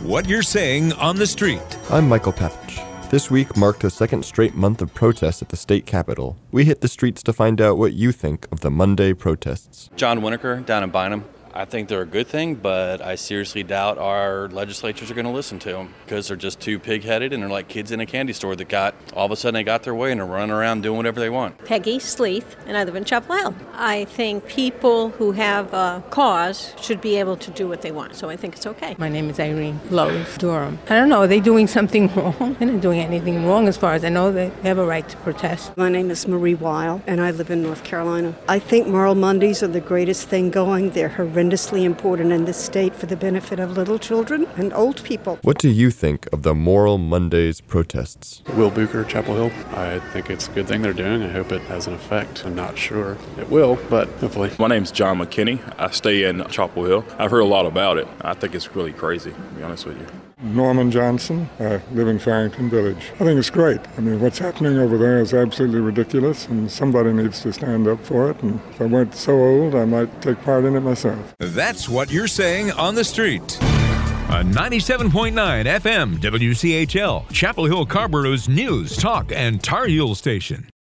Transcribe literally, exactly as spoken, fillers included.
what you're saying on the street. I'm Michael Papich. This week marked the second straight month of protests at the state capitol. We hit the streets to find out what you think of the Monday protests. John Winokur down in Bynum. I think they're a good thing, but I seriously doubt our legislatures are going to listen to them because they're just too pig-headed and they're like kids in a candy store that got, all of a sudden they got their way and are running around doing whatever they want. Peggy Sleeth, and I live in Chapel Hill. I think people who have a cause should be able to do what they want, so I think it's okay. My name is Irene Lowe's, Durham. I don't know, are they doing something wrong? They're not doing anything wrong as far as I know. They have a right to protest. My name is Marie Weil, and I live in North Carolina. I think Moral Mondays are the greatest thing going. They're horrendously important in this state for the benefit of little children and old people. What do you think of the Moral Mondays protests? Will Bucher, Chapel Hill. I think it's a good thing they're doing. I hope it has an effect. I'm not sure it will, but hopefully. My name's John McKinney. I stay in Chapel Hill. I've heard a lot about it. I think it's really crazy, to be honest with you. Norman Johnson. I live in Farrington Village. I think it's great. I mean, what's happening over there is absolutely ridiculous, and somebody needs to stand up for it. And if I weren't so old, I might take part in it myself. That's what you're saying on the street. On ninety-seven point nine F M W C H L, Chapel Hill Carborough's news, talk, and Tar Heel station.